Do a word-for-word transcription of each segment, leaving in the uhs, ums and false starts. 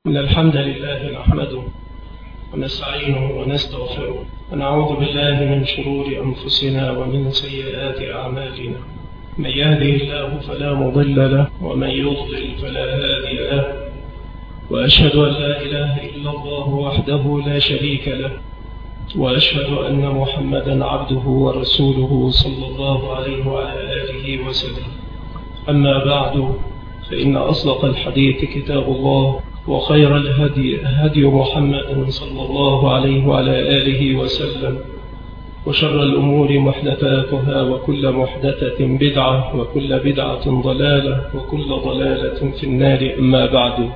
إن الحمد لله نحمده ونستعينه ونستغفره ونعوذ بالله من شرور أنفسنا ومن سيئات أعمالنا. من يهده الله فلا مضل له ومن يضلل فلا هادي له، وأشهد أن لا إله إلا الله وحده لا شريك له، وأشهد أن محمدا عبده ورسوله صلى الله عليه وعلى آله وسلم. أما بعد، فإن أصدق الحديث كتاب الله، وخير الهدي هدي محمد صلى الله عليه وعلى آله وسلم، وشر الأمور محدثاتها، وكل محدثة بدعة، وكل بدعة ضلالة، وكل ضلالة في النار. أما بعد،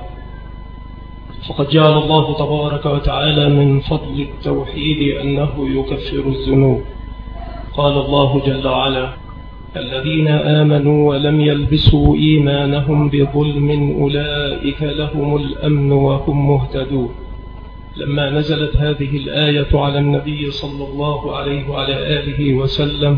فقد جعل الله تبارك وتعالى من فضل التوحيد أنه يكفر الذنوب. قال الله جل وعلا: الذين آمنوا ولم يلبسوا إيمانهم بظلم أولئك لهم الأمن وهم مهتدون. لما نزلت هذه الآية على النبي صلى الله عليه وعلى آله وسلم،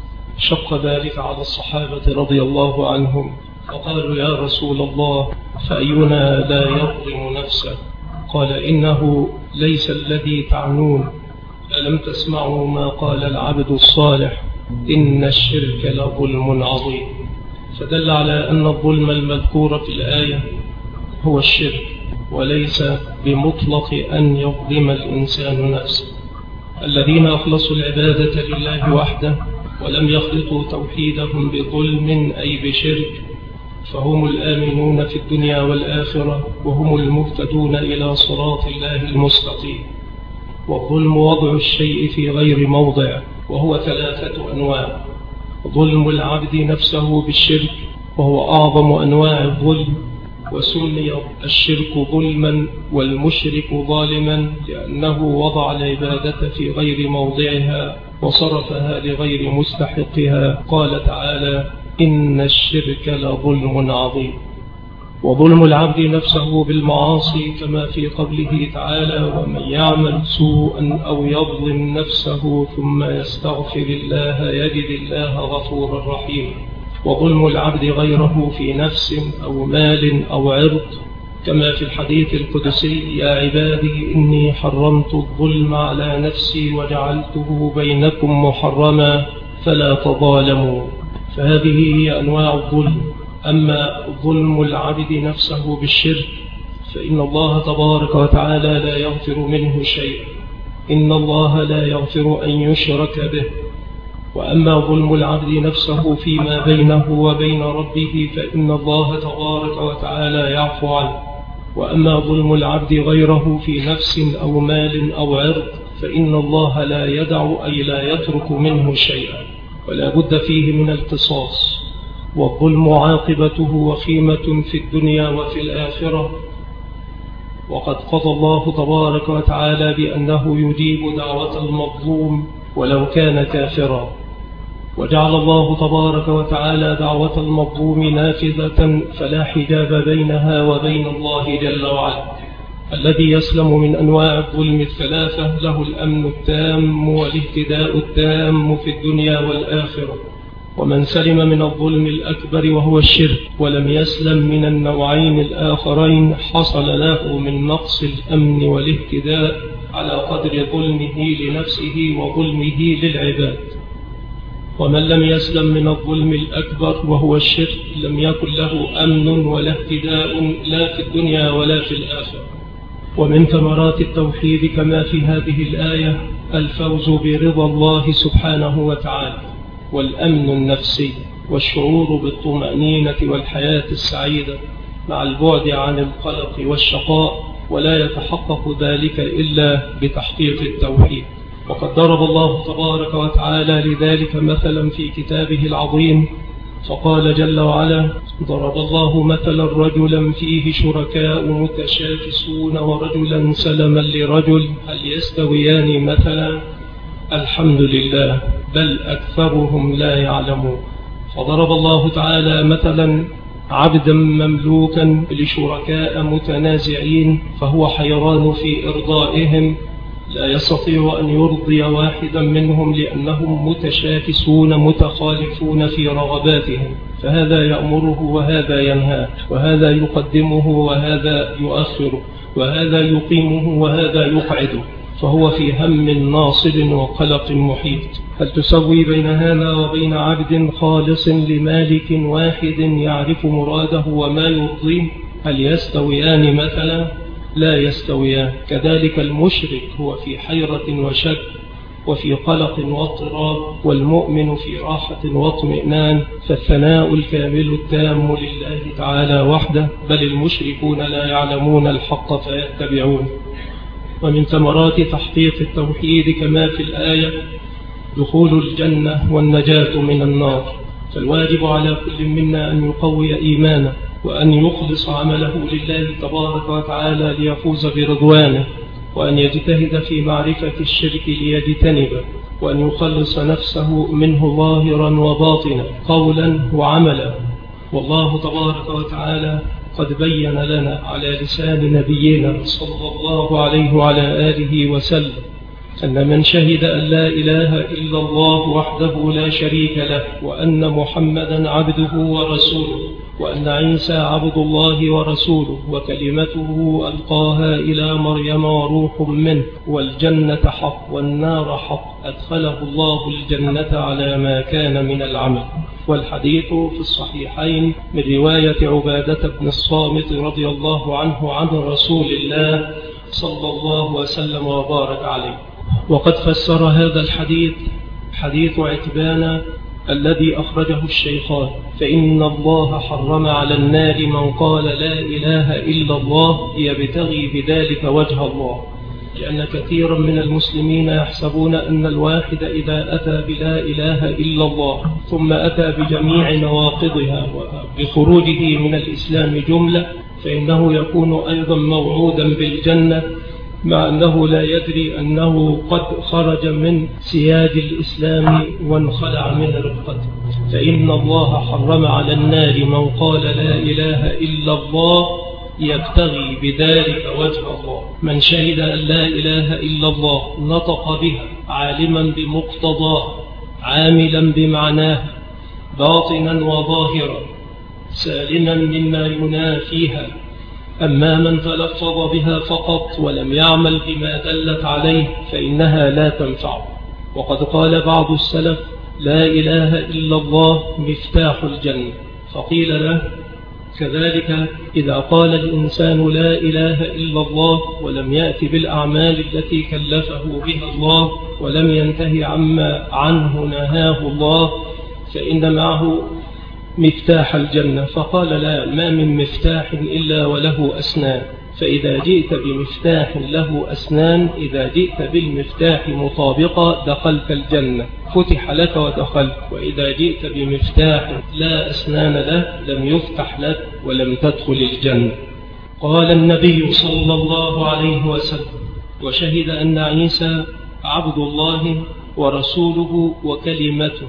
شق ذلك على الصحابة رضي الله عنهم، فقالوا: يا رسول الله، فأينا لا يظلم نفسه؟ قال: إنه ليس الذي تعنون. ألم تسمعوا ما قال العبد الصالح: إن الشرك لظلم عظيم. فدل على أن الظلم المذكور في الآية هو الشرك، وليس بمطلق أن يظلم الإنسان نفسه. الذين أخلصوا العبادة لله وحده ولم يخلطوا توحيدهم بظلم أي بشرك، فهم الآمنون في الدنيا والآخرة، وهم المهتدون إلى صراط الله المستقيم. والظلم وضع الشيء في غير موضعه، وهو ثلاثة أنواع: ظلم العبد نفسه بالشرك، وهو أعظم أنواع الظلم، وسمي الشرك ظلما والمشرك ظالما لأنه وضع العبادة في غير موضعها وصرفها لغير مستحقها. قال تعالى: إن الشرك لظلم عظيم. وظلم العبد نفسه بالمعاصي كما في قوله تعالى: ومن يعمل سوءا أو يظلم نفسه ثم يستغفر الله يجد الله غفورا رحيما. وظلم العبد غيره في نفس أو مال أو عرض كما في الحديث القدسي: يا عبادي إني حرمت الظلم على نفسي وجعلته بينكم محرما فلا تظالموا. فهذه هي أنواع الظلم. أما ظلم العبد نفسه بالشرك فإن الله تبارك وتعالى لا يغفر منه شيء، إن الله لا يغفر أن يشرك به. وأما ظلم العبد نفسه فيما بينه وبين ربه فإن الله تبارك وتعالى يعفو عنه. وأما ظلم العبد غيره في نفس أو مال أو عرض فإن الله لا يدع أي لا يترك منه شيئا، ولا بد فيه من القصاص. والظلم عاقبته وخيمة في الدنيا وفي الآخرة، وقد قضى الله تبارك وتعالى بأنه يجيب دعوة المظلوم ولو كان كافرا. وجعل الله تبارك وتعالى دعوة المظلوم نافذة فلا حجاب بينها وبين الله جل وعلا. الذي يسلم من أنواع الظلم الثلاثة له الأمن التام والاهتداء التام في الدنيا والآخرة. ومن سلم من الظلم الأكبر وهو الشرك ولم يسلم من النوعين الآخرين حصل له من نقص الأمن والاهتداء على قدر ظلمه لنفسه وظلمه للعباد. ومن لم يسلم من الظلم الأكبر وهو الشرك لم يكن له أمن ولا اهتداء لا في الدنيا ولا في الآخرة. ومن ثمرات التوحيد كما في هذه الآية الفوز برضا الله سبحانه وتعالى، والأمن النفسي، والشعور بالطمأنينة والحياة السعيدة مع البعد عن القلق والشقاء، ولا يتحقق ذلك إلا بتحقيق التوحيد. وقد ضرب الله تبارك وتعالى لذلك مثلا في كتابه العظيم، فقال جل وعلا: ضرب الله مثلا رجلا فيه شركاء متشاكسون ورجلا سلما لرجل هل يستويان مثلا؟ الحمد لله بل أكثرهم لا يعلمون. فضرب الله تعالى مثلا عبدا مملوكا لشركاء متنازعين، فهو حيران في إرضائهم لا يستطيع أن يرضي واحدا منهم لأنهم متشاكسون متخالفون في رغباتهم، فهذا يأمره وهذا ينهاه، وهذا يقدمه وهذا يؤخره، وهذا يقيمه وهذا يقعده، فهو في هم ناصب وقلق محيط. هل تسوي بين هذا وبين عبد خالص لمالك واحد يعرف مراده وما يرضيه؟ هل يستويان مثلا؟ لا يستويان. كذلك المشرك هو في حيرة وشك وفي قلق واضطراب، والمؤمن في راحة واطمئنان. فالثناء الكامل التام لله تعالى وحده، بل المشركون لا يعلمون الحق فيتبعون. ومن ثمرات تحقيق التوحيد كما في الآية دخول الجنة والنجاة من النار، فالواجب على كل منا أن يقوي إيمانه وأن يخلص عمله لله تبارك وتعالى ليفوز برضوانه، وأن يجتهد في معرفة الشرك ليجتنبه، وأن يخلص نفسه منه ظاهرا وباطنا قولا وعملا. والله تبارك وتعالى قد بين لنا على لسان نبينا صلى الله عليه وعلى آله وسلم أن من شهد أن لا إله إلا الله وحده لا شريك له، وأن محمدا عبده ورسوله، وأن عيسى عبد الله ورسوله وكلمته ألقاها إلى مريم وروح منه، والجنة حق والنار حق، أدخله الله الجنة على ما كان من العمل. والحديث في الصحيحين من رواية عبادة بن الصامت رضي الله عنه عن رسول الله صلى الله وسلم وبارك عليه. وقد فسر هذا الحديث حديث عتبان الذي أخرجه الشيخان، فإن الله حرم على النار من قال لا إله إلا الله يبتغي بذلك وجه الله، لأن كثيرا من المسلمين يحسبون أن الواحد إذا أتى بلا إله إلا الله ثم أتى بجميع نواقضها وبخروجه من الإسلام جملة فإنه يكون أيضا موعودا بالجنة، مع أنه لا يدري أنه قد خرج من سياج الإسلام وانخلع من رفقته. فإن الله حرم على النار من قال لا إله إلا الله يبتغي بذلك وجه الله. من شهد أن لا إله إلا الله نطق بها عالما بمقتضاه عاملا بمعناها باطنا وظاهرا سالما مما ينافيها. أما من تلفظ بها فقط ولم يعمل بما دلت عليه فإنها لا تنفع. وقد قال بعض السلف لا إله إلا الله مفتاح الجنة، فقيل له كذلك إذا قال الإنسان لا إله إلا الله ولم يأتي بالأعمال التي كلفه بها الله ولم ينتهي عما عنه نهاه الله فإن معه مفتاح الجنة. فقال لا، ما من مفتاح إلا وله أسنان، فإذا جئت بمفتاح له أسنان إذا جئت بالمفتاح مطابقا دخلت الجنة فتح لك ودخلت، وإذا جئت بمفتاح لا أسنان له لم يفتح لك ولم تدخل الجنة. قال النبي صلى الله عليه وسلم وشهد أن عيسى عبد الله ورسوله وكلمته.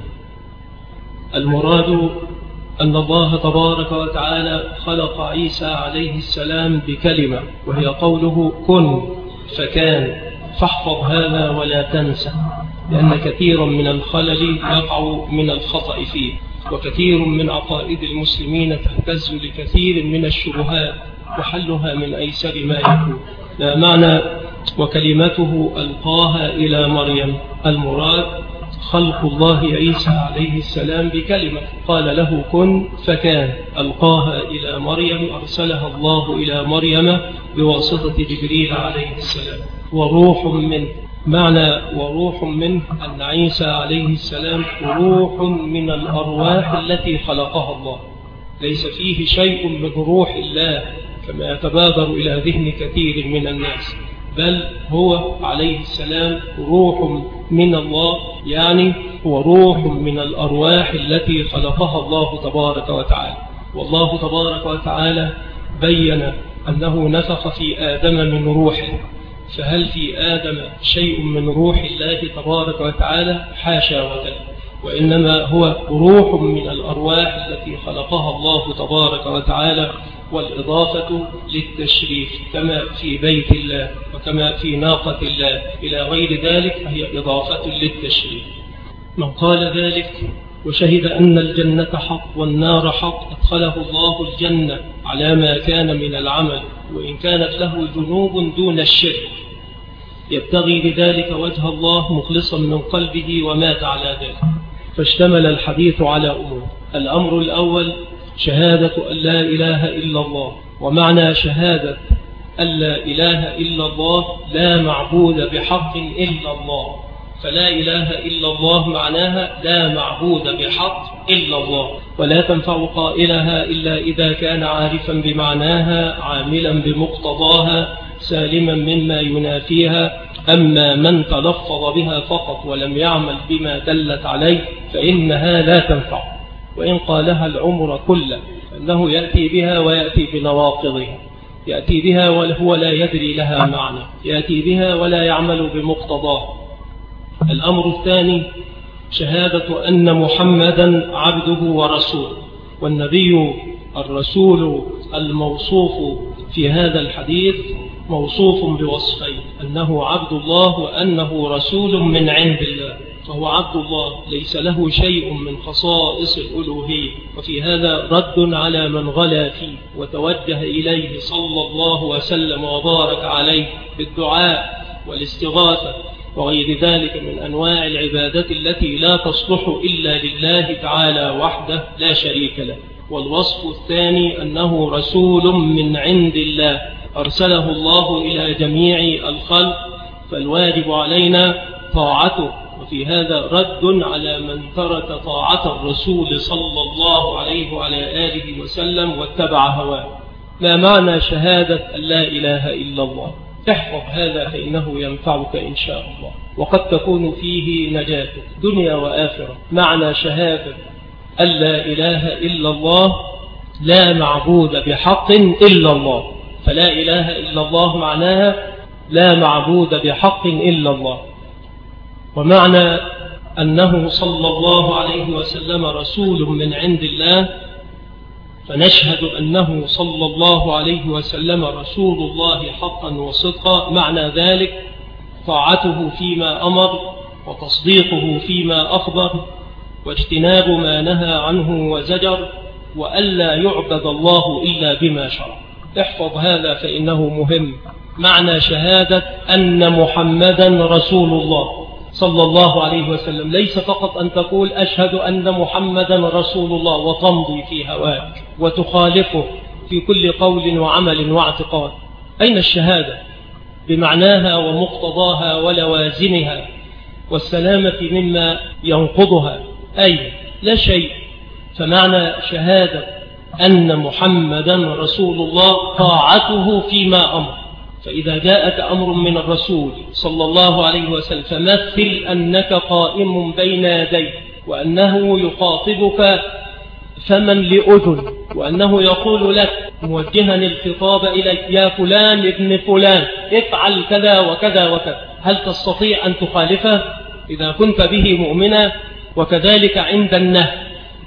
المراد أن الله تبارك وتعالى خلق عيسى عليه السلام بكلمة وهي قوله كن فكان، فاحفظ هذا ولا تنسى، لأن كثيرا من الخلل يقع من الخطأ فيه، وكثير من عقائد المسلمين تهتز لكثير من الشبهات وحلها من أيسر ما يكون. لا معنى وكلمته ألقاها إلى مريم، المراد خلق الله عيسى عليه السلام بكلمة قال له كن فكان، ألقاها إلى مريم أرسلها الله إلى مريم بواسطة جبريل عليه السلام. وروح منه، معنى وروح منه أن عيسى عليه السلام روح من الأرواح التي خلقها الله، ليس فيه شيء من روح الله كما يتبادر إلى ذهن كثير من الناس، بل هو عليه السلام روح من الله، يعني هو روح من الأرواح التي خلقها الله تبارك وتعالى. والله تبارك وتعالى بين أنه نفخ في آدم من روحه، فهل في آدم شيء من روح الله تبارك وتعالى؟ حاشا وكلا، وإنما هو روح من الأرواح التي خلقها الله تبارك وتعالى والإضافة للتشريف كما في بيت الله وكما في ناقة الله إلى غير ذلك هي إضافة للتشريف. من قال ذلك وشهد أن الجنة حق والنار حق أدخله الله الجنة على ما كان من العمل وإن كانت له ذنوب دون الشرك، يبتغي بذلك وجه الله مخلصا من قلبه ومات على ذلك. فاشتمل الحديث على أمور. الأمر الأول شهادة أن لا إله إلا الله، ومعنى شهادة أن لا إله إلا الله لا معبود بحق إلا الله، فلا إله إلا الله معناها لا معبود بحق إلا الله، ولا تنفع قائلها إلا إذا كان عارفا بمعناها عاملا بمقتضاها سالما مما ينافيها. أما من تلفظ بها فقط ولم يعمل بما دلت عليه فإنها لا تنفع، وإن قالها العمر كله فإنه يأتي بها ويأتي بنواقضها، يأتي بها وهو لا يدري لها معنى، يأتي بها ولا يعمل بمقتضاه. الأمر الثاني شهادة أن محمدا عبده ورسوله، والنبي الرسول الموصوف في هذا الحديث موصوف بوصفين، أنه عبد الله وأنه رسول من عند الله، فهو عبد الله ليس له شيء من خصائص الألوهية، وفي هذا رد على من غلا فيه وتوجه إليه صلى الله وسلم وبارك عليه بالدعاء والاستغاثة وغير ذلك من أنواع العبادات التي لا تصلح إلا لله تعالى وحده لا شريك له. والوصف الثاني أنه رسول من عند الله أرسله الله إلى جميع الخلق، فالواجب علينا طاعته، وفي هذا رد على من ترك طاعة الرسول صلى الله عليه وعلى آله وسلم واتبع هواه. ما معنى شهادة أن لا إله إلا الله؟ احفظ هذا فإنه ينفعك إن شاء الله، وقد تكون فيه نجاتك دنيا وآخرة. معنى شهادة أن لا إله إلا الله لا معبود بحق إلا الله، فلا إله إلا الله معناها لا معبود بحق إلا الله. ومعنى أنه صلى الله عليه وسلم رسول من عند الله، فنشهد أنه صلى الله عليه وسلم رسول الله حقا وصدقا. معنى ذلك طاعته فيما أمر وتصديقه فيما أخبر واجتناب ما نهى عنه وزجر، وألا يعبد الله إلا بما شرع. احفظ هذا فإنه مهم. معنى شهادة أن محمدا رسول الله صلى الله عليه وسلم ليس فقط أن تقول أشهد أن محمدا رسول الله وتمضي في هواك وتخالفه في كل قول وعمل واعتقاد. أين الشهادة بمعناها ومقتضاها ولوازمها والسلامة مما ينقضها؟ أي لا شيء. فمعنى شهادة أن محمدا رسول الله طاعته فيما أمر. فإذا جاءك أمر من الرسول صلى الله عليه وسلم فمثل أنك قائم بين يديه، وأنه يخاطبك فما لأذن، وأنه يقول لك موجها الخطاب إليك يا فلان ابن فلان افعل كذا وكذا وكذا، هل تستطيع أن تخالفه إذا كنت به مؤمنا؟ وكذلك عند النهي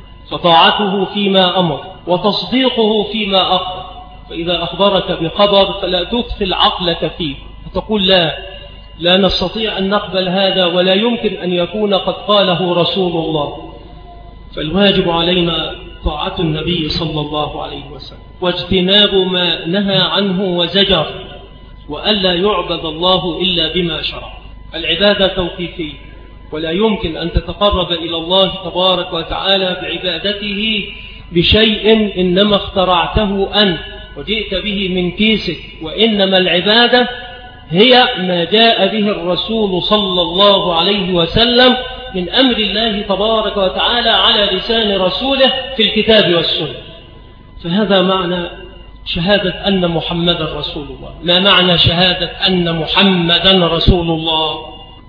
فطاعته فيما أمر وتصديقه فيما أخبر. فإذا أخبرك بخبر فلا تدخل عقلك فيه وتقول لا لا نستطيع أن نقبل هذا ولا يمكن أن يكون قد قاله رسول الله. فالواجب علينا طاعة النبي صلى الله عليه وسلم واجتناب ما نهى عنه وزجر، وألا يعبد الله إلا بما شرع. العبادة توقيفية، ولا يمكن أن تتقرب إلى الله تبارك وتعالى بعبادته بشيء إنما اخترعته أنت وجئت به من كيسك، وإنما العبادة هي ما جاء به الرسول صلى الله عليه وسلم من أمر الله تبارك وتعالى على لسان رسوله في الكتاب والسنة. فهذا معنى شهادة أن محمدا رسول الله. ما معنى شهادة أن محمدا رسول الله؟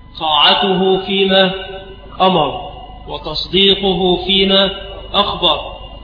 طاعته فيما أمر وتصديقه فيما أخبر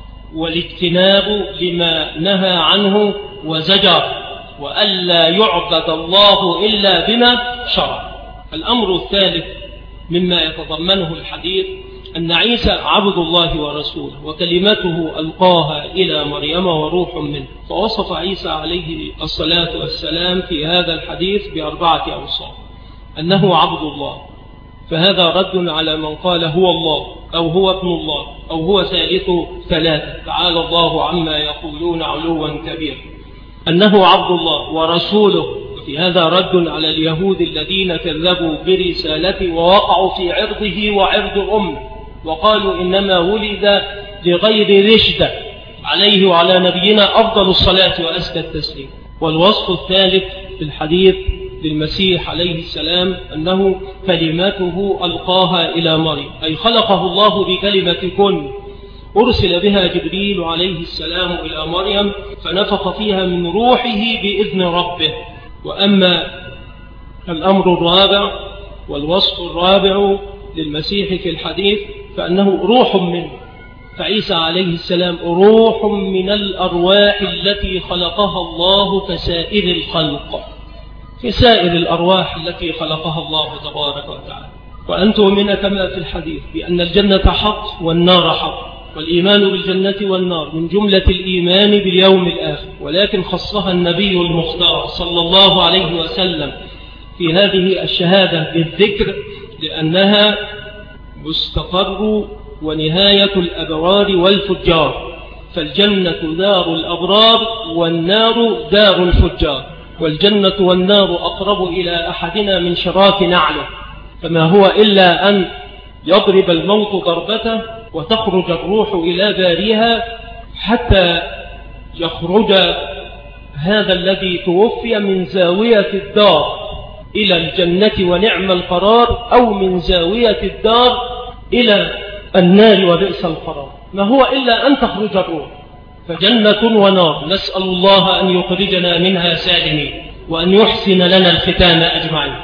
والاجتناب لما نهى عنه وزجر، وألا يعبد الله إلا بما شرع. الأمر الثالث مما يتضمنه الحديث أن عيسى عبد الله ورسوله وكلمته ألقاها إلى مريم وروح منه. فوصف عيسى عليه الصلاة والسلام في هذا الحديث بأربعة أوصاف: أنه عبد الله، فهذا رد على من قال هو الله أو هو ابن الله أو هو ثالث ثلاثة، تعالى الله عما يقولون علوا كبيرا. أنه عبد الله ورسوله، في هذا رد على اليهود الذين كذبوا برسالته ووقعوا في عرضه وعرض أمه وقالوا إنما ولد لغير رشدة، عليه وعلى نبينا أفضل الصلاة وأزكى التسليم. والوصف الثالث في الحديث للمسيح عليه السلام أنه كلمته ألقاها إلى مريم، أي خلقه الله بكلمة كن، أرسل بها جبريل عليه السلام إلى مريم فنفخ فيها من روحه بإذن ربه. وأما الأمر الرابع والوصف الرابع للمسيح في الحديث فأنه روح منه، فعيسى عليه السلام روح من الأرواح التي خلقها الله كسائر الخلق، كسائر الأرواح التي خلقها الله تبارك وتعالى. وأن تؤمن كما في الحديث بأن الجنة حق والنار حق، والإيمان بالجنة والنار من جملة الإيمان باليوم الآخر، ولكن خصها النبي المختار صلى الله عليه وسلم في هذه الشهادة بالذكر لأنها مستقر ونهاية الأبرار والفجار، فالجنة دار الأبرار والنار دار الفجار، والجنة والنار أقرب إلى أحدنا من شراك نعله، فما هو إلا أن يضرب الموت ضربته وتخرج الروح إلى باريها حتى يخرج هذا الذي توفي من زاوية الدار إلى الجنة ونعم القرار، أو من زاوية الدار إلى النار وبئس القرار. ما هو إلا أن تخرج الروح، فجنة ونار، نسأل الله أن يخرجنا منها سالمين وأن يحسن لنا الختام أجمعين.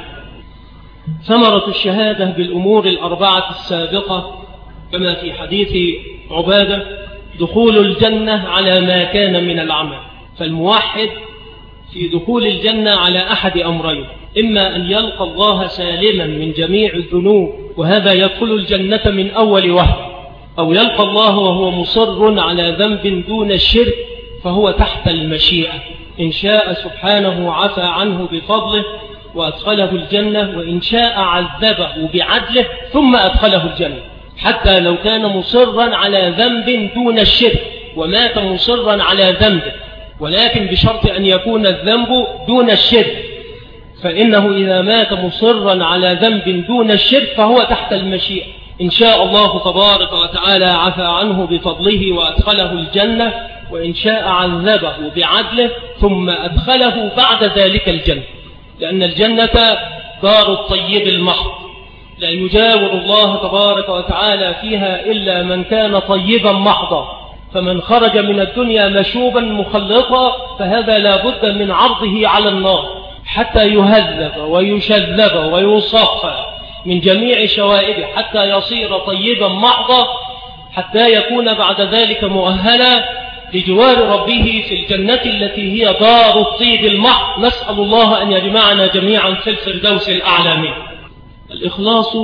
ثمرة الشهادة بالأمور الأربعة السابقة كما في حديث عبادة دخول الجنة على ما كان من العمل، فالموحد في دخول الجنة على أحد أمرين: إما أن يلقى الله سالما من جميع الذنوب وهذا يدخل الجنة من أول وهلة، أو يلقى الله وهو مصر على ذنب دون الشرك فهو تحت المشيئة، إن شاء سبحانه عفى عنه بفضله وأدخله الجنة، وإن شاء عذبه بعدله ثم أدخله الجنة، حتى لو كان مصرا على ذنب دون الشرك ومات مصرا على ذنبه، ولكن بشرط أن يكون الذنب دون الشرك، فإنه إذا مات مصرا على ذنب دون الشرك فهو تحت المشيئة، إن شاء الله تبارك وتعالى عفى عنه بفضله وأدخله الجنة، وإن شاء عذبه بعدله ثم أدخله بعد ذلك الجنة، لأن الجنة دار الطيب المحض، لا يجاور الله تبارك وتعالى فيها إلا من كان طيبا محضا، فمن خرج من الدنيا مشوبا مخلطا فهذا لا بد من عرضه على النار حتى يهذب ويشذب ويصفى من جميع شوائبه حتى يصير طيبا محضا، حتى يكون بعد ذلك مؤهلا لجوار ربه في الجنة التي هي دار الطيب المحض. نسأل الله أن يجمعنا جميعا في الفردوس الأعلى منه. الإخلاص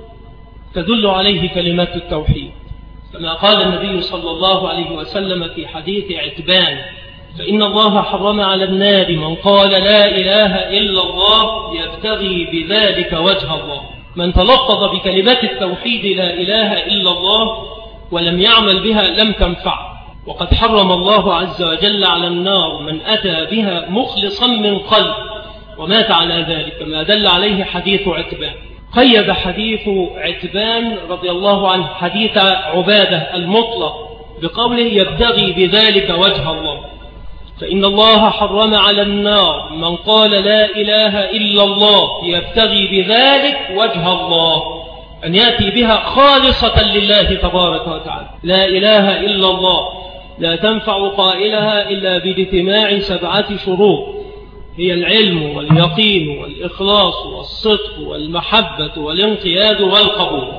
تدل عليه كلمات التوحيد، كما قال النبي صلى الله عليه وسلم في حديث عتبان: فإن الله حرم على النار من قال لا إله إلا الله يبتغي بذلك وجه الله. من تلفظ بكلمات التوحيد لا إله إلا الله ولم يعمل بها لم تنفع، وقد حرم الله عز وجل على النار من أتى بها مخلصا من قلب ومات على ذلك، كما دل عليه حديث عتبان. قيد حديث عتبان رضي الله عنه حديث عبادة المطلق بقوله يبتغي بذلك وجه الله، فإن الله حرم على النار من قال لا إله إلا الله يبتغي بذلك وجه الله، أن يأتي بها خالصة لله تبارك وتعالى. لا إله إلا الله لا تنفع قائلها إلا باجتماع سبعة شروط، هي العلم واليقين والإخلاص والصدق والمحبة والانقياد والقبول.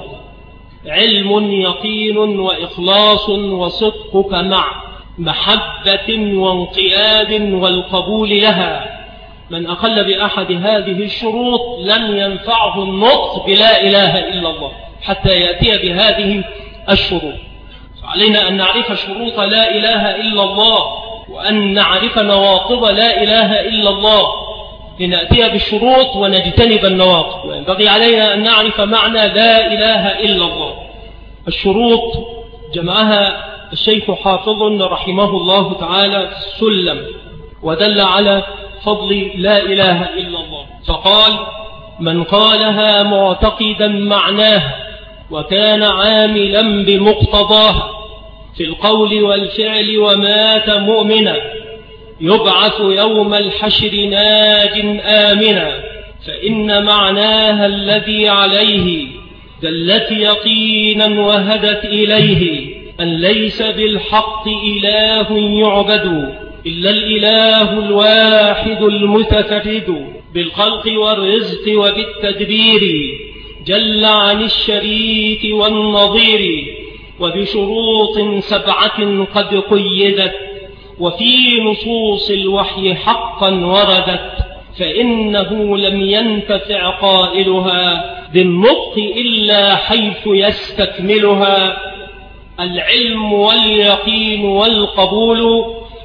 علم يقين وإخلاص وصدقك مع محبة وانقياد والقبول لها. من أقل بأحد هذه الشروط لن ينفعه النطق بلا إله إلا الله، حتى يأتي بهذه الشروط. فعلينا أن نعرف شروط لا إله إلا الله، وأن نعرف نواقض لا إله إلا الله، لنأتي بالشروط ونجتنب النواقض. وينبغي علينا أن نعرف معنى لا إله إلا الله. الشروط جمعها الشيخ حافظ رحمه الله تعالى في السلم، ودل على فضل لا إله إلا الله، فقال: من قالها معتقدا معناها وكان عاملا بمقتضاها في القول والفعل ومات مؤمنا يبعث يوم الحشر ناج آمنا، فإن معناها الذي عليه دلت يقينا وهدت إليه أن ليس بالحق إله يعبد إلا الإله الواحد المتفرد بالخلق والرزق وبالتدبير جل عن الشريك والنظير، وبشروط سبعة قد قيدت وفي نصوص الوحي حقا وردت، فإنه لم ينتفع قائلها بالنطق إلا حيث يستكملها: العلم واليقين والقبول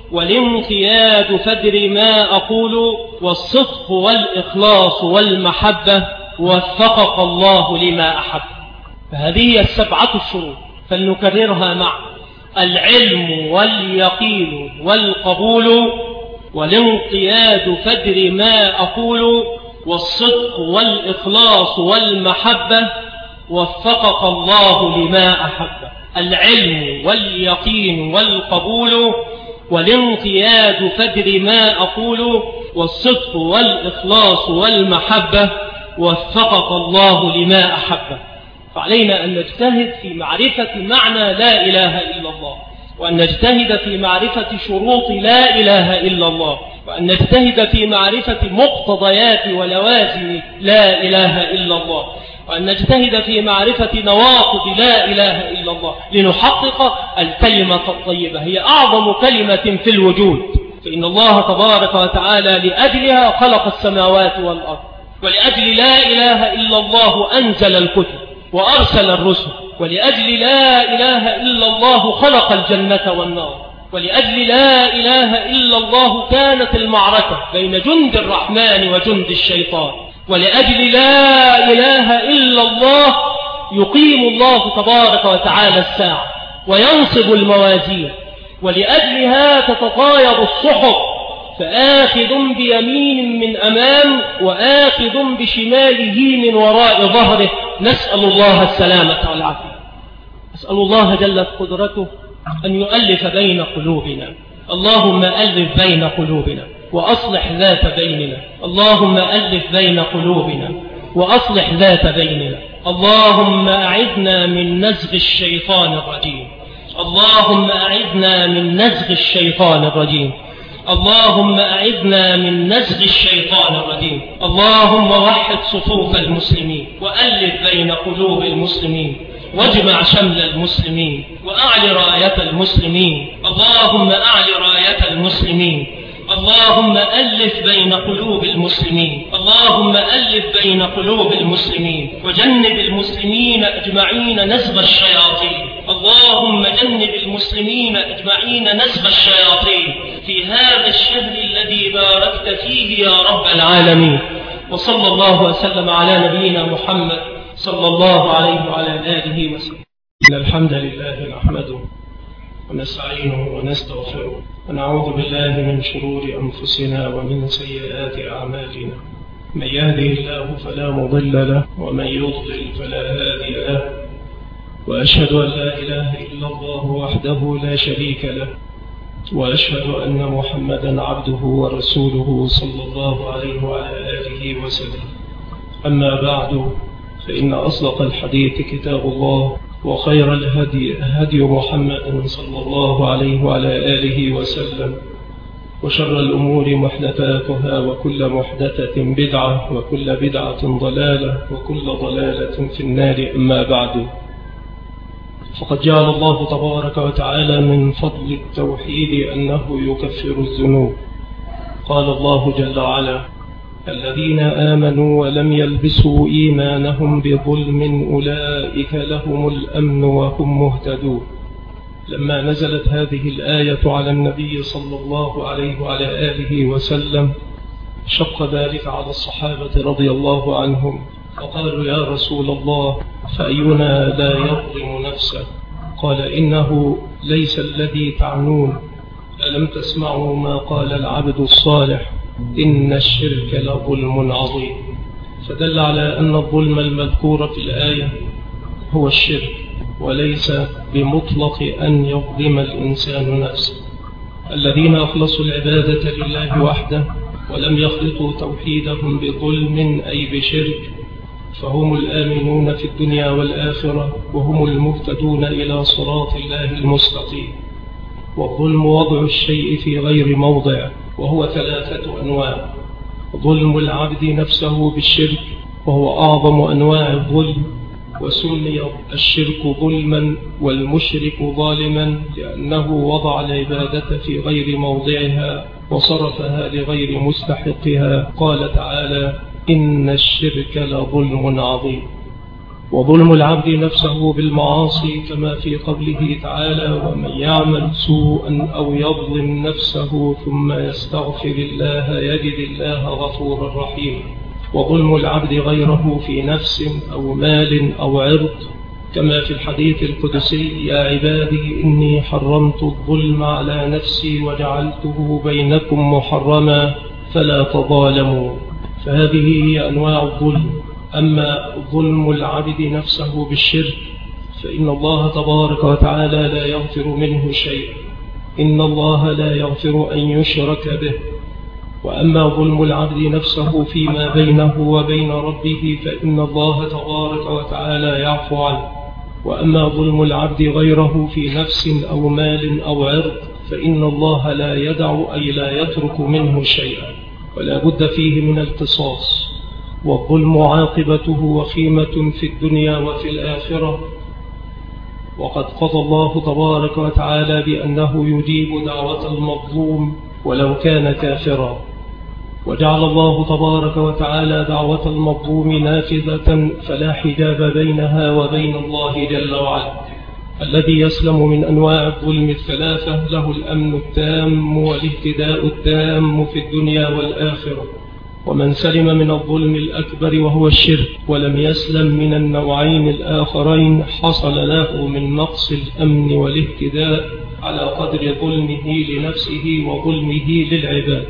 والانقياد فدر ما أقول، والصدق والإخلاص والمحبة وفقك الله لما أحب. فهذه السبعة الشروط، فلنكررها معا: العلم واليقين والقبول والانقياد فدر ما أقول، والصدق والإخلاص والمحبة وفقك الله لما أحب. العلم واليقين والقبول والانقياد فدر ما أقول، والصدق والإخلاص والمحبة وفقك الله لما أحب. فعلينا أن نجتهد في معرفة معنى لا إله إلا الله، وأن نجتهد في معرفة شروط لا إله إلا الله، وأن نجتهد في معرفة مقتضيات ولوازم لا إله إلا الله، وأن نجتهد في معرفة نواقض لا إله إلا الله، لنحقق الكلمة الطيبة، هي أعظم كلمة في الوجود. فإن الله تبارك وتعالى لأجلها خلق السماوات والأرض، ولأجل لا إله إلا الله أنزل الكتب وأرسل الرسل، ولأجل لا إله إلا الله خلق الجنة والنار، ولأجل لا إله إلا الله كانت المعركة بين جند الرحمن وجند الشيطان، ولأجل لا إله إلا الله يقيم الله تبارك وتعالى الساعة وينصب الموازين، ولأجلها تتطاير الصحف، فآخذ بيمين من أمام وآخذ بشماله من وراء ظهره، نسأل الله السلامة والعافية. أسأل الله جلت قدرته أن يؤلف بين قلوبنا. اللهم ألف بين قلوبنا وأصلح ذات بيننا. اللهم ألف بين قلوبنا وأصلح ذات بيننا. اللهم أعذنا من نزغ الشيطان الرجيم. اللهم أعذنا من نزغ الشيطان الرجيم. اللهم أعذنا من نزغ الشيطان الرجيم. اللهم وحد صفوف المسلمين وألف بين قلوب المسلمين واجمع شمل المسلمين وأعل راية المسلمين. اللهم أعل راية المسلمين. اللهم ألف بين قلوب المسلمين. اللهم ألف بين قلوب المسلمين وجنب المسلمين أجمعين نزغ الشياطين. اللهم جنب المسلمين أجمعين نزغ الشياطين في هذا الشهر الذي باركت فيه يا رب العالمين. وصلى الله وسلم على نبينا محمد صلى الله عليه وعلى آله وسلم. إن الحمد لله نحمده ونستعينه ونستغفره ونعوذ بالله من شرور أنفسنا ومن سيئات أعمالنا. من يهده الله فلا مضل له ومن يضلل فلا هادي له، وأشهد أن لا إله إلا الله وحده لا شريك له، وأشهد أن محمدا عبده ورسوله صلى الله عليه وعلى آله وسلم. أما بعد، فإن أصدق الحديث كتاب الله، وخير الهدي هدي محمد صلى الله عليه وعلى آله وسلم، وشر الأمور محدثاتها، وكل محدثة بدعة، وكل بدعة ضلالة، وكل ضلالة في النار. أما بعد، فقد جعل الله تبارك وتعالى من فضل التوحيد أنه يكفر الذنوب. قال الله جل وعلا: الذين آمنوا ولم يلبسوا إيمانهم بظلم أولئك لهم الأمن وهم مهتدون. لما نزلت هذه الآية على النبي صلى الله عليه وعلى آله وسلم شق ذلك على الصحابة رضي الله عنهم، فقالوا يا رسول الله فأينا لا يظلم نفسه؟ قال إنه ليس الذي تعنون، ألم تسمعوا ما قال العبد الصالح إن الشرك لظلم عظيم. فدل على أن الظلم المذكور في الآية هو الشرك، وليس بمطلق أن يظلم الإنسان نفسه. الذين أخلصوا العبادة لله وحده ولم يخلطوا توحيدهم بظلم أي بشرك فهم الآمنون في الدنيا والآخرة، وهم المهتدون إلى صراط الله المستقيم. والظلم وضع الشيء في غير موضعه، وهو ثلاثة أنواع: ظلم العبد نفسه بالشرك وهو أعظم أنواع الظلم، وسمي الشرك ظلما والمشرك ظالما لأنه وضع العبادة في غير موضعها وصرفها لغير مستحقها. قال تعالى إن الشرك لظلم عظيم. وظلم العبد نفسه بالمعاصي كما في قوله تعالى ومن يعمل سوءا أو يظلم نفسه ثم يستغفر الله يجد الله غفورا رحيما. وظلم العبد غيره في نفس أو مال أو عرض كما في الحديث القدسي يا عبادي إني حرمت الظلم على نفسي وجعلته بينكم محرما فلا تظالموا. فهذه هي أنواع الظلم. أما ظلم العبد نفسه بالشرك فإن الله تبارك وتعالى لا يغفر منه شيء، إن الله لا يغفر أن يشرك به. وأما ظلم العبد نفسه فيما بينه وبين ربه فإن الله تبارك وتعالى يعفو عنه. وأما ظلم العبد غيره في نفس أو مال أو عرض فإن الله لا يدع أي لا يترك منه شيئا، ولا بد فيه من القصاص. والظلم عاقبته وخيمة في الدنيا وفي الآخرة، وقد قضى الله تبارك وتعالى بأنه يجيب دعوة المظلوم ولو كان كافرا. وجعل الله تبارك وتعالى دعوة المظلوم نافذة فلا حجاب بينها وبين الله جل وعلا. الذي يسلم من أنواع الظلم الثلاثة له الأمن التام والاهتداء التام في الدنيا والآخرة. ومن سلم من الظلم الأكبر وهو الشرك ولم يسلم من النوعين الآخرين حصل له من نقص الأمن والاهتداء على قدر ظلمه لنفسه وظلمه للعباد.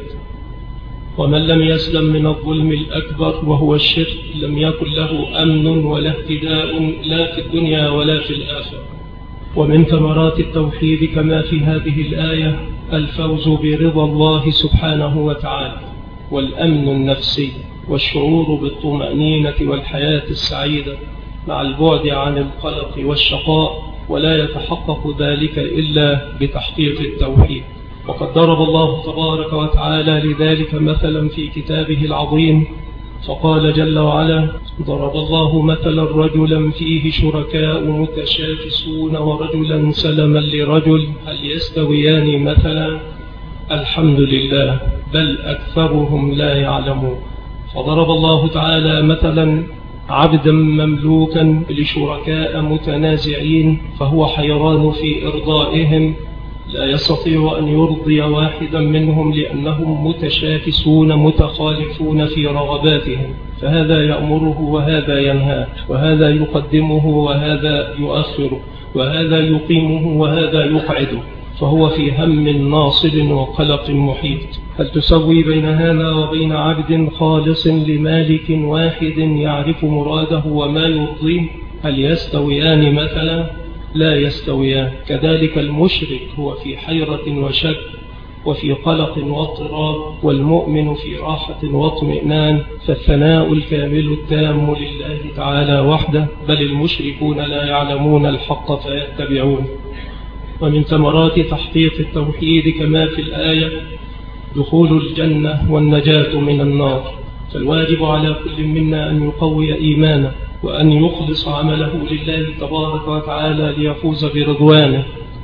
ومن لم يسلم من الظلم الأكبر وهو الشرك لم يكن له أمن ولا اهتداء لا في الدنيا ولا في الآخرة. ومن ثمرات التوحيد كما في هذه الآية الفوز برضا الله سبحانه وتعالى والأمن النفسي والشعور بالطمأنينة والحياة السعيدة مع البعد عن القلق والشقاء، ولا يتحقق ذلك إلا بتحقيق التوحيد. وقد ضرب الله تبارك وتعالى لذلك مثلا في كتابه العظيم فقال جل وعلا ضرب الله مثلا رجلا فيه شركاء متشاكسون ورجلا سلما لرجل هل يستويان مثلا الحمد لله بل أكثرهم لا يعلمون. فضرب الله تعالى مثلا عبدا مملوكا لشركاء متنازعين فهو حيران في إرضائهم، لا يستطيع أن يرضي واحدا منهم لأنهم متشاكسون متخالفون في رغباتهم، فهذا يأمره وهذا ينهاه، وهذا يقدمه وهذا يؤخره، وهذا يقيمه وهذا يقعده، فهو في هم ناصب وقلق محيط. هل تسوي بين هذا وبين عبد خالص لمالك واحد يعرف مراده وما يرضيه؟ هل يستويان مثلا؟ لا يستويان. كذلك المشرك هو في حيرة وشك وفي قلق واضطراب، والمؤمن في راحة واطمئنان. فالثناء الكامل التام لله تعالى وحده، بل المشركون لا يعلمون الحق فيتبعون. ومن ثمرات تحقيق التوحيد كما في الآية دخول الجنة والنجاة من النار. فالواجب على كل منا أن يقوي إيمانه وأن يخلص عمله لله تبارك وتعالى ليفوز برضوانه،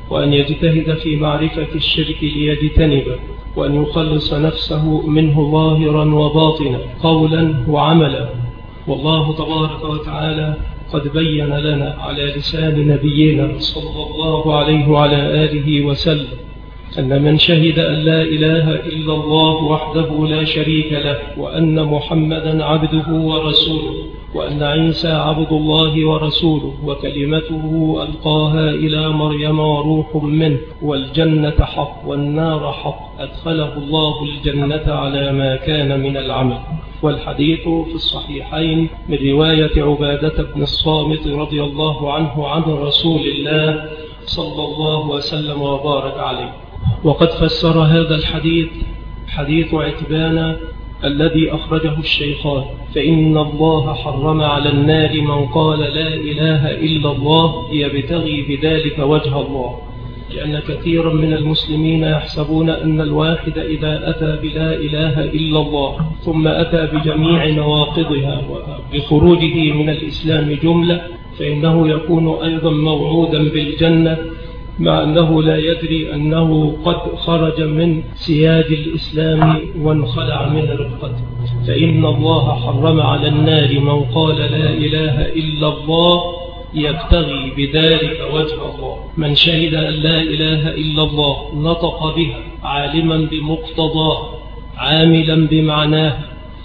وأن يجتهد في معرفة الشرك ليجتنبه، وأن يخلص نفسه منه ظاهرا وباطنا قولا وعملا. والله تبارك وتعالى قد بين لنا على لسان نبينا صلى الله عليه وعلى آله وسلم أن من شهد أن لا إله إلا الله وحده لا شريك له، وأن محمدا عبده ورسوله، وأن عيسى عبد الله ورسوله وكلمته ألقاها إلى مريم وروح منه، والجنة حق والنار حق، أدخله الله الجنة على ما كان من العمل. والحديث في الصحيحين من رواية عبادة بن الصامت رضي الله عنه عن رسول الله صلى الله وسلم وبارك عليه. وقد فسر هذا الحديث حديث عتبان الذي أخرجه الشيخان: فإن الله حرم على النار من قال لا إله إلا الله يبتغي بذلك وجه الله، لأن كثيرا من المسلمين يحسبون أن الواحد إذا أتى بلا إله إلا الله ثم أتى بجميع نواقضها وبخروجه من الإسلام جملة فإنه يكون أيضا موعودا بالجنة، مع أنه لا يدري أنه قد خرج من سياج الإسلام وانخلع من رفقته. فإن الله حرم على النار من قال لا إله إلا الله يبتغي بذلك وجه الله. من شهد أن لا إله إلا الله نطق بها عالما بمقتضاه عاملا بمعناه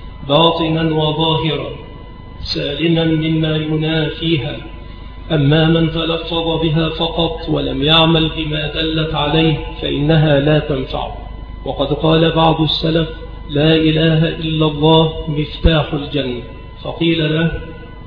باطنا وظاهرا سالما مما ينافيها. أما من تلفظ بها فقط ولم يعمل بما دلت عليه فإنها لا تنفع. وقد قال بعض السلف: لا إله إلا الله مفتاح الجنة. فقيل له: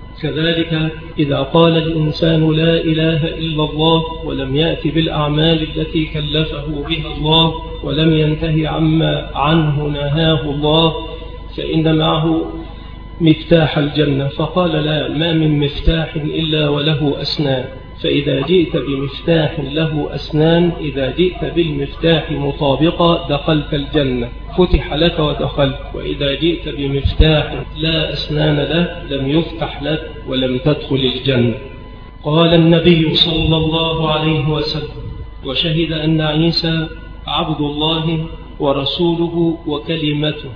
كذلك إذا قال الإنسان لا إله إلا الله ولم يأت بالأعمال التي كلفه بها الله ولم ينتهي عما عنه نهاه الله فإن معه مفتاح الجنة. فقال: لا، ما من مفتاح إلا وله أسنان، فإذا جئت بمفتاح له أسنان إذا جئت بالمفتاح مطابقا دخلت الجنة، فتح لك ودخلت. وإذا جئت بمفتاح لا أسنان له لم يفتح لك ولم تدخل الجنة. قال النبي صلى الله عليه وسلم: وشهد أن عيسى عبد الله ورسوله وكلمته.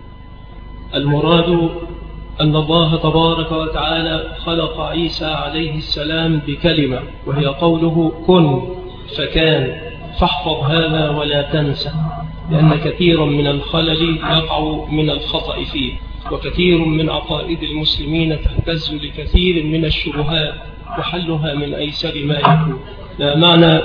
المراد أن الله تبارك وتعالى خلق عيسى عليه السلام بكلمة، وهي قوله كن فكان. فاحفظ هذا ولا تنسى، لأن كثيرا من الخلل يقع من الخطأ فيه، وكثير من عقائد المسلمين تهتز لكثير من الشبهات، وحلها من أيسر ما يكون. لا معنى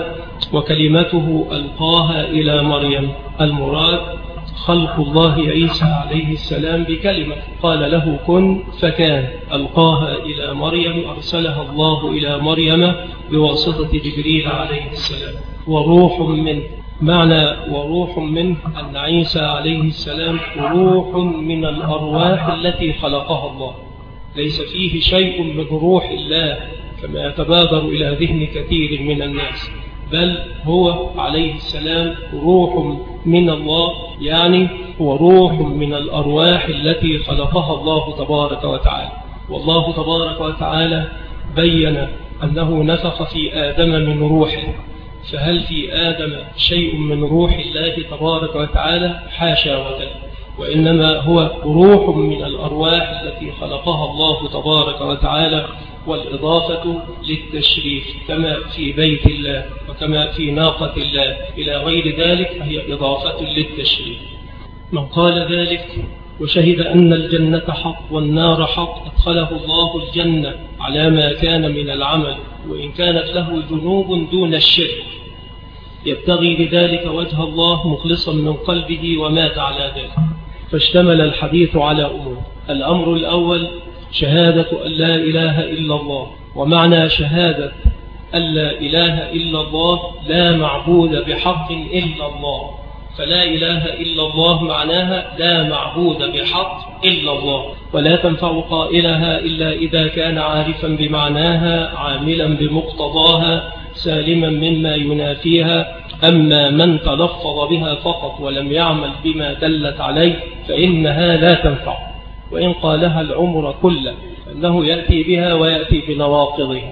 وكلمته ألقاها إلى مريم، المراد خلق الله عيسى عليه السلام بكلمة قال له كن فكان، ألقاها إلى مريم، أرسلها الله إلى مريم بواسطة جبريل عليه السلام. وروح منه، معنى وروح منه أن عيسى عليه السلام روح من الأرواح التي خلقها الله، ليس فيه شيء من روح الله كما يتبادر إلى ذهن كثير من الناس، بل هو عليه السلام روح من الله، يعني هو روح من الأرواح التي خلقها الله تبارك وتعالى. والله تبارك وتعالى بين أنه نفخ في آدم من روحه، فهل في آدم شيء من روح الله تبارك وتعالى؟ حاشا وكلا، وإنما هو روح من الأرواح التي خلقها الله تبارك وتعالى، والإضافة للتشريف كما في بيت الله وكما في ناقة الله إلى غير ذلك فهي إضافة للتشريف. من قال ذلك وشهد أن الجنة حق والنار حق أدخله الله الجنة على ما كان من العمل، وإن كانت له ذنوب دون الشرك، يبتغي بذلك وجه الله مخلصا من قلبه ومات على ذلك. فاشتمل الحديث على أمور: الأمر الأول شهادة أن لا إله إلا الله، ومعنى شهادة أن لا إله إلا الله لا معبود بحق إلا الله، فلا إله إلا الله معناها لا معبود بحق إلا الله، ولا تنفع قائلها إلا إذا كان عارفا بمعناها عاملا بمقتضاها سالما مما ينافيها. أما من تلفظ بها فقط ولم يعمل بما دلت عليه فإنها لا تنفع، وإن قالها العمر كله فإنه يأتي بها ويأتي بنواقضها.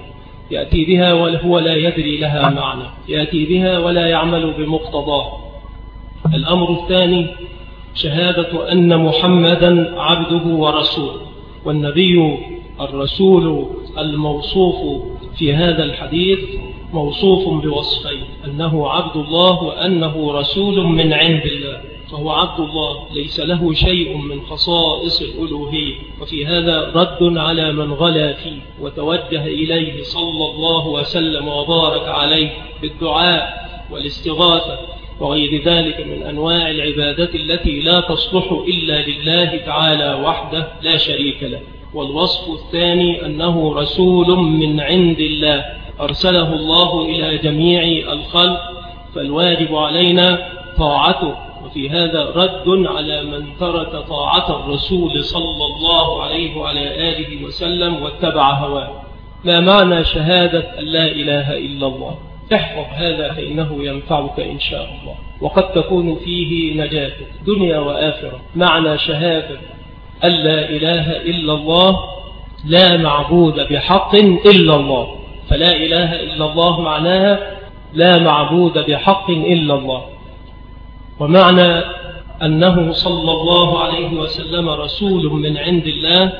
يأتي بها وهو لا يدري لها معنى، يأتي بها ولا يعمل بمقتضاه. الأمر الثاني شهادة أن محمدا عبده ورسوله، والنبي الرسول الموصوف في هذا الحديث موصوف بوصفين: أنه عبد الله وأنه رسول من عند الله. فهو عبد الله ليس له شيء من خصائص الألوهية، وفي هذا رد على من غلا فيه وتوجه إليه صلى الله وسلم وبارك عليه بالدعاء والاستغاثة وغير ذلك من أنواع العبادات التي لا تصلح إلا لله تعالى وحده لا شريك له. والوصف الثاني أنه رسول من عند الله أرسله الله إلى جميع الخلق، فالواجب علينا طاعته. وفي هذا رد على من ترك طاعة الرسول صلى الله عليه وعلى آله وسلم واتبع هواه. ما معنى شهادة أن لا إله إلا الله؟ احفظ هذا فإنه ينفعك إن شاء الله، وقد تكون فيه نجاتك دنيا وآخرة. معنى شهادة أن لا إله إلا الله: لا معبود بحق إلا الله. فلا إله إلا الله معناها لا معبود بحق إلا الله. ومعنى أنه صلى الله عليه وسلم رسول من عند الله،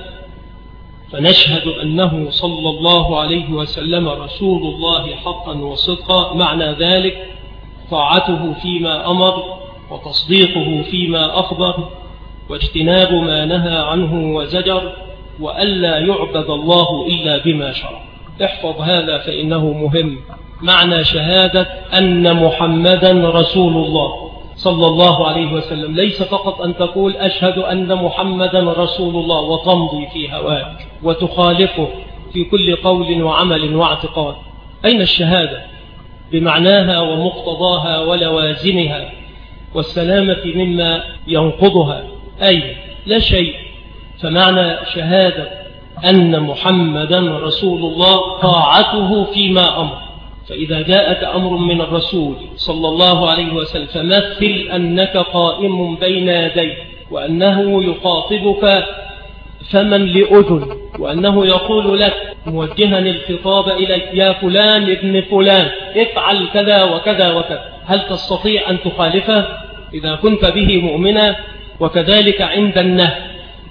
فنشهد أنه صلى الله عليه وسلم رسول الله حقا وصدقا. معنى ذلك طاعته فيما أمر، وتصديقه فيما أخبر، واجتناب ما نهى عنه وزجر، وألا يعبد الله إلا بما شرع. احفظ هذا فإنه مهم. معنى شهادة أن محمدا رسول الله صلى الله عليه وسلم ليس فقط أن تقول أشهد أن محمدا رسول الله وتمضي في هواك وتخالفه في كل قول وعمل واعتقاد. أين الشهادة بمعناها ومقتضاها ولوازمها والسلامة مما ينقضها؟ أي لا شيء. فمعنى شهادة أن محمدا رسول الله طاعته فيما أمر. فإذا جاءك أمر من الرسول صلى الله عليه وسلم فمثل أنك قائم بين يديه، وأنه يخاطبك فما لأذن، وأنه يقول لك موجها الخطاب إليك: يا فلان ابن فلان افعل كذا وكذا وكذا. هل تستطيع أن تخالفه إذا كنت به مؤمنا؟ وكذلك عند النهي،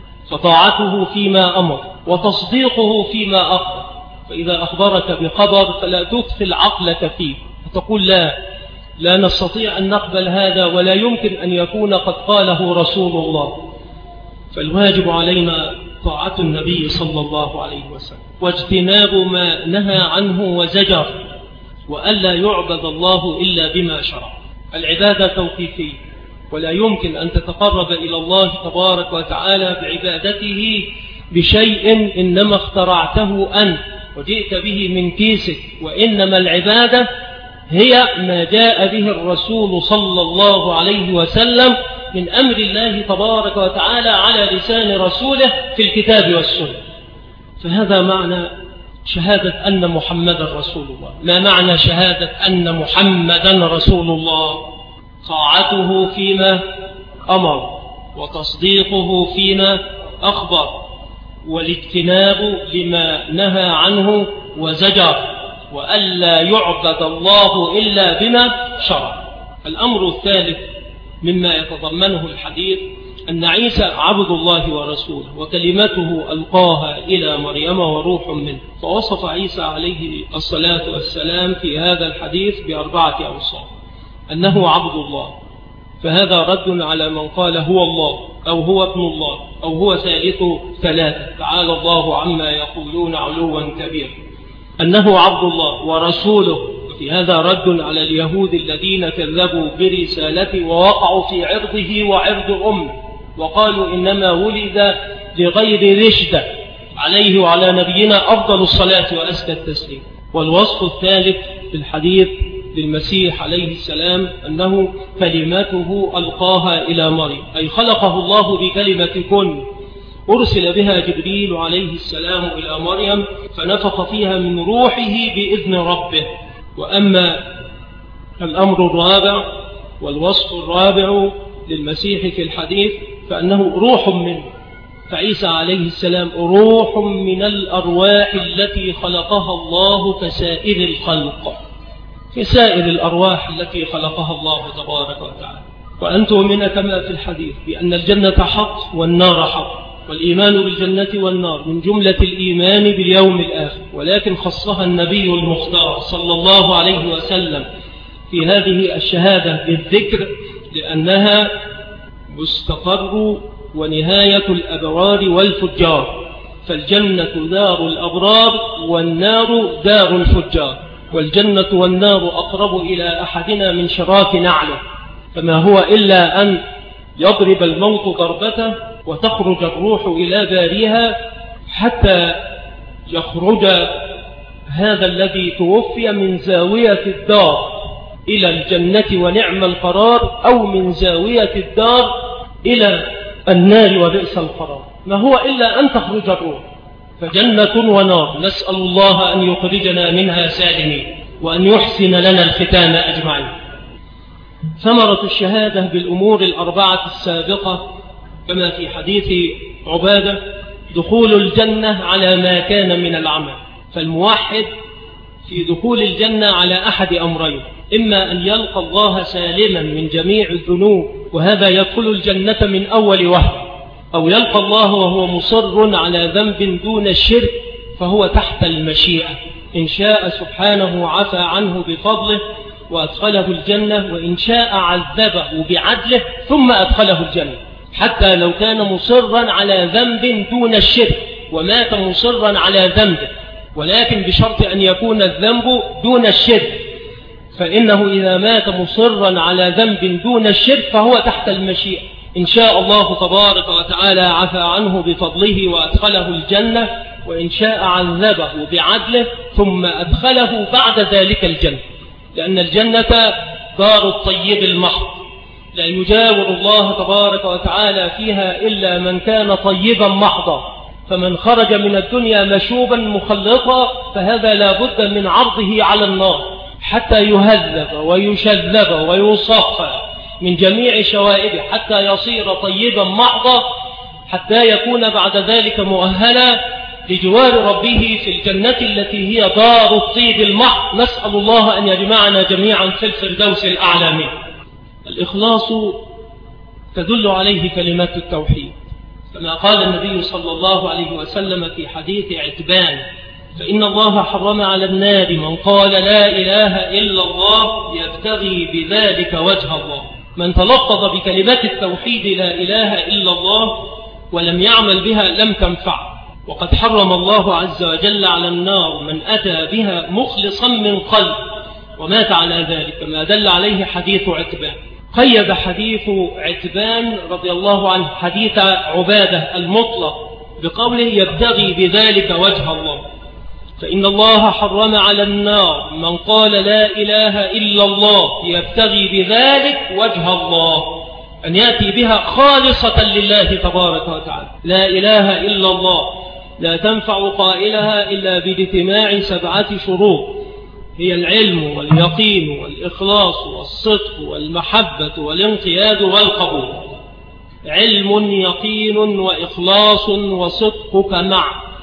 فطاعته فيما أمر وتصديقه فيما أخبر. فإذا أخبرك بخبر فلا تدخل عقلك فيه وتقول لا لا نستطيع أن نقبل هذا، ولا يمكن أن يكون قد قاله رسول الله. فالواجب علينا طاعة النبي صلى الله عليه وسلم، واجتناب ما نهى عنه وزجر، وألا يعبد الله إلا بما شرع. العبادة توقيفية، ولا يمكن أن تتقرب إلى الله تبارك وتعالى بعبادته بشيء إنما اخترعته أنت وجئت به من كيسك. وإنما العبادة هي ما جاء به الرسول صلى الله عليه وسلم من أمر الله تبارك وتعالى على لسان رسوله في الكتاب والسنة. فهذا معنى شهادة أن محمدا رسول الله. ما معنى شهادة أن محمدا رسول الله؟ طاعته فيما أمر، وتصديقه فيما أخبر، والاجتناب لما نهى عنه وزجر، وألا يعبد الله إلا بما شرع. الأمر الثالث مما يتضمنه الحديث أن عيسى عبد الله ورسوله، وكلمته ألقاها إلى مريم وروح منه. فوصف عيسى عليه الصلاة والسلام في هذا الحديث بأربعة أوصاف: أنه عبد الله، فهذا رد على من قال هو الله أو هو ابن الله أو هو ثالث ثلاثة، تعالى الله عما يقولون علوا كبيرا. أنه عبد الله ورسوله، في هذا رد على اليهود الذين كذبوا برسالته ووقعوا في عرضه وعرض أمه، وقالوا إنما ولد لغير رشدة، عليه وعلى نبينا أفضل الصلاة وأزكى التسليم. والوصف الثالث في الحديث للمسيح عليه السلام أنه كلمته ألقاها إلى مريم، أي خلقه الله بكلمة كن، أرسل بها جبريل عليه السلام إلى مريم فنفخ فيها من روحه بإذن ربه. وأما الأمر الرابع والوصف الرابع للمسيح في الحديث فأنه روح منه، فعيسى عليه السلام روح من الأرواح التي خلقها الله كسائر الخلق، كسائر الأرواح التي خلقها الله تبارك وتعالى. وأن تؤمن كما في الحديث بأن الجنة حق والنار حق، والإيمان بالجنة والنار من جملة الإيمان باليوم الآخر، ولكن خصها النبي المختار صلى الله عليه وسلم في هذه الشهادة بالذكر لأنها مستقر ونهاية الأبرار والفجار، فالجنة دار الأبرار والنار دار الفجار، والجنة والنار أقرب إلى أحدنا من شراك نعله، فما هو إلا أن يضرب الموت ضربته وتخرج الروح إلى باريها حتى يخرج هذا الذي توفي من زاوية الدار إلى الجنة ونعم القرار، أو من زاوية الدار إلى النار وبئس القرار، ما هو إلا أن تخرج الروح. فجنة ونار، نسأل الله أن يخرجنا منها سالمين وأن يحسن لنا الختام أجمعين. ثمرة الشهادة بالأمور الأربعة السابقة كما في حديث عبادة دخول الجنة على ما كان من العمل، فالموحد في دخول الجنة على أحد أمرين: إما أن يلقى الله سالما من جميع الذنوب وهذا يدخل الجنة من أول وهلة، أو يلقى الله وهو مصر على ذنب دون الشرك فهو تحت المشيئة، إن شاء سبحانه عفى عنه بفضله وأدخله الجنة، وإن شاء عذبه بعدله ثم أدخله الجنة، حتى لو كان مصرا على ذنب دون الشرك ومات مصرا على ذنبه، ولكن بشرط أن يكون الذنب دون الشرك، فإنه إذا مات مصرا على ذنب دون الشرك فهو تحت المشيئة، إن شاء الله تبارك وتعالى عفى عنه بفضله وأدخله الجنة، وإن شاء عذبه بعدله ثم أدخله بعد ذلك الجنة، لأن الجنة دار الطيب المحض لا يجاور الله تبارك وتعالى فيها إلا من كان طيبا محضا، فمن خرج من الدنيا مشوبا مخلطا فهذا لا بد من عرضه على النار حتى يهذب ويشذب ويصفى من جميع شوائبه حتى يصير طيبا محضا، حتى يكون بعد ذلك مؤهلا لجوار ربه في الجنة التي هي دار الطيب المحض. نسأل الله أن يجمعنا جميعا في الفردوس الأعلى منه. الإخلاص تدل عليه كلمات التوحيد، كما قال النبي صلى الله عليه وسلم في حديث عتبان: فإن الله حرم على النار من قال لا إله إلا الله يبتغي بذلك وجه الله. من تلفظ بكلمات التوحيد لا إله إلا الله ولم يعمل بها لم تنفع، وقد حرم الله عز وجل على النار من أتى بها مخلصا من قلب ومات على ذلك، كما دل عليه حديث عتبان. قيد حديث عتبان رضي الله عنه حديث عبادة المطلق بقوله يبتغي بذلك وجه الله، فإن الله حرم على النار من قال لا إله إلا الله يبتغي بذلك وجه الله، أن يأتي بها خالصة لله تبارك وتعالى. لا إله إلا الله لا تنفع قائلها إلا باجتماع سبعة شروط، هي العلم واليقين والإخلاص والصدق والمحبة والانقياد والقبول. علم يقين وإخلاص وصدقك مع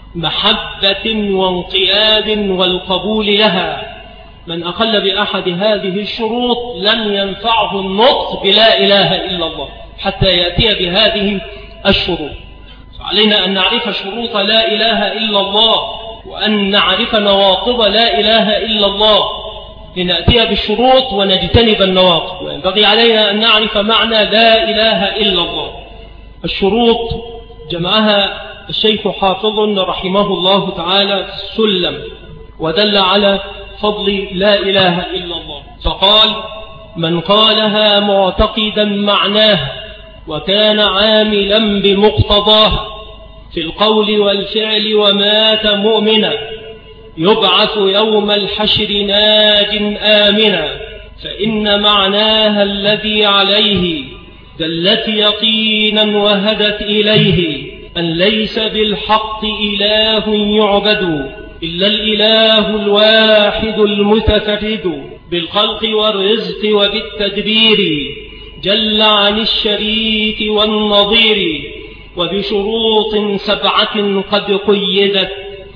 محبة وانقياد والقبول لها. من أقل بأحد هذه الشروط لن ينفعه النطق بلا إله إلا الله حتى يأتي بهذه الشروط. فعلينا أن نعرف شروط لا إله إلا الله وأن نعرف نواقض لا إله إلا الله لنأتي بالشروط ونجتنب النواقض، وينبغي علينا أن نعرف معنى لا إله إلا الله. الشروط جمعها الشيخ حافظ رحمه الله تعالى في السلم، ودل على فضل لا إله إلا الله فقال: من قالها معتقدا معناها وكان عاملا بمقتضاها في القول والفعل ومات مؤمنا يبعث يوم الحشر ناج آمنا، فإن معناها الذي عليه دلت يقينا وهدت إليه أن ليس بالحق إله يعبد إلا الإله الواحد المتفرد بالخلق والرزق وبالتدبير جل عن الشريك والنظير، وبشروط سبعة قد قيدت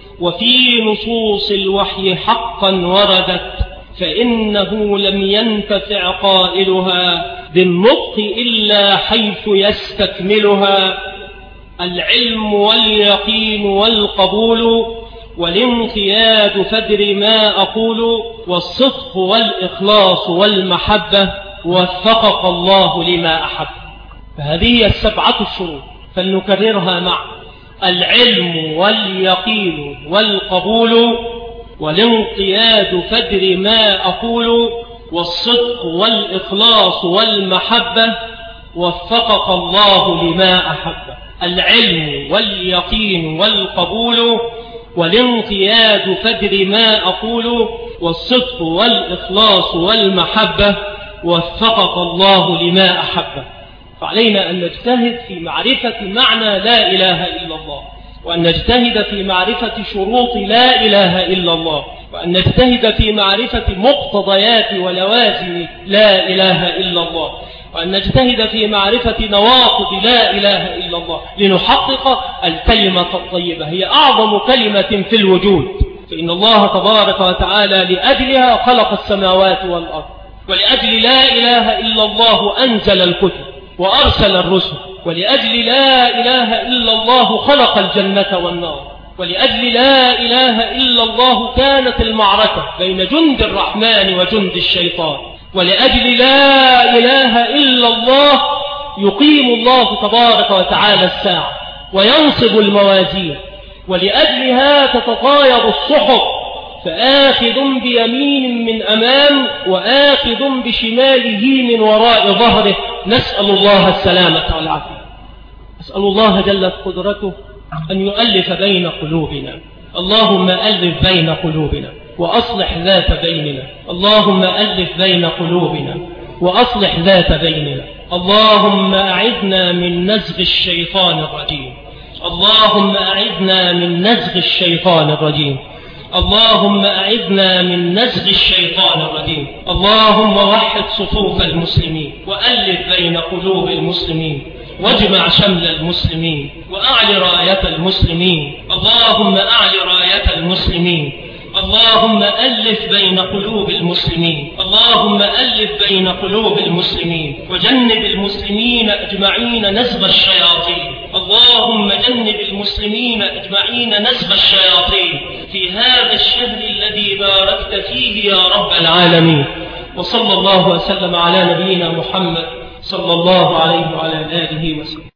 وفي نصوص الوحي حقا وردت، فإنه لم ينتفع قائلها بالنطق إلا حيث يستكملها: العلم واليقين والقبول والانقياد فدر ما أقول، والصدق والإخلاص والمحبة، وفقك الله لما أحب. فهذه السبعة الشروط، فلنكررها معا: العلم واليقين والقبول والانقياد فدر ما أقول، والصدق والإخلاص والمحبة، وفقك الله لما أحب. العلم واليقين والقبول والانقياد فدر ما أقول، والصدق والإخلاص والمحبة، وفقك الله لما أحب. فعلينا أن نجتهد في معرفة معنى لا إله إلا الله، وأن نجتهد في معرفة شروط لا إله إلا الله، وأن نجتهد في معرفة مقتضيات ولوازم لا إله إلا الله، وأن نجتهد في معرفة نواقض لا إله إلا الله، لنحقق الكلمة الطيبة، هي أعظم كلمة في الوجود. فإن الله تبارك وتعالى لأجلها خلق السماوات والأرض، ولأجل لا إله إلا الله أنزل الكتب وأرسل الرسل، ولأجل لا إله إلا الله خلق الجنة والنار، ولأجل لا إله إلا الله كانت المعركة بين جند الرحمن وجند الشيطان، ولأجل لا إله إلا الله يقيم الله تبارك وتعالى الساعة وينصب الموازين، ولأجلها تتطاير الصحف، فآخذ بيمين من أمام وآخذ بشماله من وراء ظهره، نسأل الله السلامة والعافية. أسأل الله جلت قدرته أن يؤلف بين قلوبنا. اللهم ألف بين قلوبنا وأصلح ذات بيننا. اللهم ألف بين قلوبنا وأصلح ذات بيننا. اللهم أعذنا من نزغ الشيطان الرجيم. اللهم أعذنا من نزغ الشيطان الرجيم. اللهم أعذنا من نزغ الشيطان الرجيم. اللهم وحد صفوف المسلمين وألف بين قلوب المسلمين واجمع شمل المسلمين وأعل راية المسلمين. اللهم أعل راية المسلمين. اللهم ألف بين قلوب المسلمين. اللهم ألف بين قلوب المسلمين وجنب المسلمين أجمعين نزغ الشياطين. اللهم جنب المسلمين أجمعين نزغ الشياطين في هذا الشهر الذي باركت فيه يا رب العالمين. وصلى الله وسلم على نبينا محمد صلى الله عليه وعلى آله وسلم.